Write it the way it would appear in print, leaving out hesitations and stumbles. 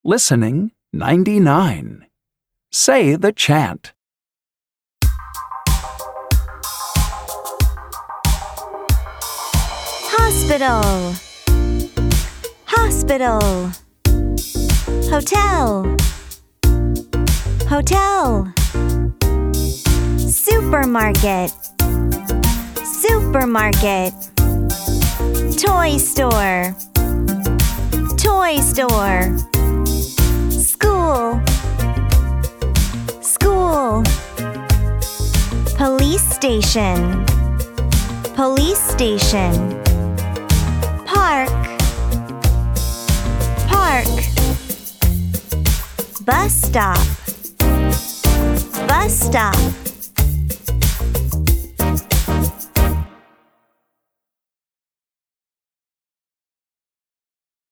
Listening 99. Say the chant. Hospital, hospital. Hotel, hotel. Supermarket, supermarket. Toy store, toy store. School, school. Police station, police station. Park, park. Bus stop, bus stop.